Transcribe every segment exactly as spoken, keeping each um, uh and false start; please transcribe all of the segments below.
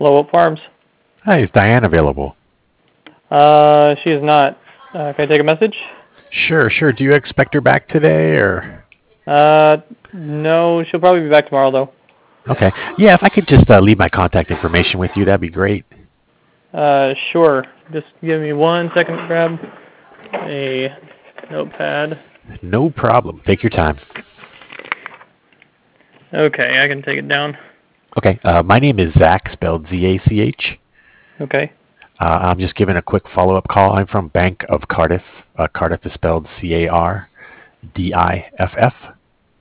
Lowell Farms. Hi, is Diane available? Uh, she is not. Uh, can I take a message? Sure, sure. Do you expect her back today, or? Uh, no, she'll probably be back tomorrow, though. Okay. Yeah, if I could just uh, leave my contact information with you, that'd be great. Uh, sure. Just give me one second to grab a notepad. No problem. Take your time. Okay, I can take it down. Okay. Uh, my name is Zach, spelled Z A C H. Okay. Uh, I'm just giving a quick follow-up call. I'm from Bank of Cardiff. Uh, Cardiff is spelled C A R D I F F.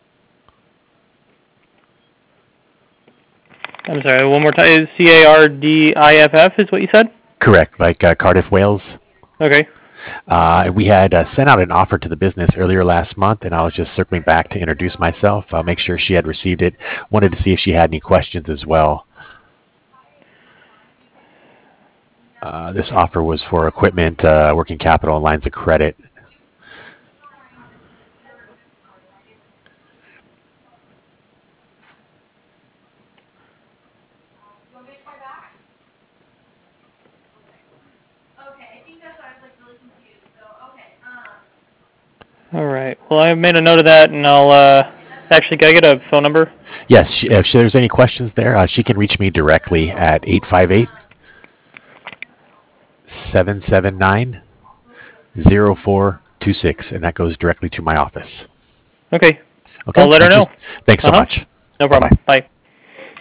I'm sorry, one more time. C A R D I F F is what you said? Correct, like uh, Cardiff, Wales. Okay. Uh, we had uh, sent out an offer to the business earlier last month, and I was just circling back to introduce myself, uh, make sure she had received it. Wanted to see if she had any questions as well. Uh, this offer was for equipment, uh, working capital, and lines of credit. All right. Well, I made a note of that, and I'll, uh, actually, can I get a phone number? Yes, she, if there's any questions there, uh, she can reach me directly at eight five eight, seven seven nine, zero four two six, and that goes directly to my office. Okay. Okay. I'll let her Thank you. know. Thanks so Uh-huh. much. No problem. Bye-bye. Bye.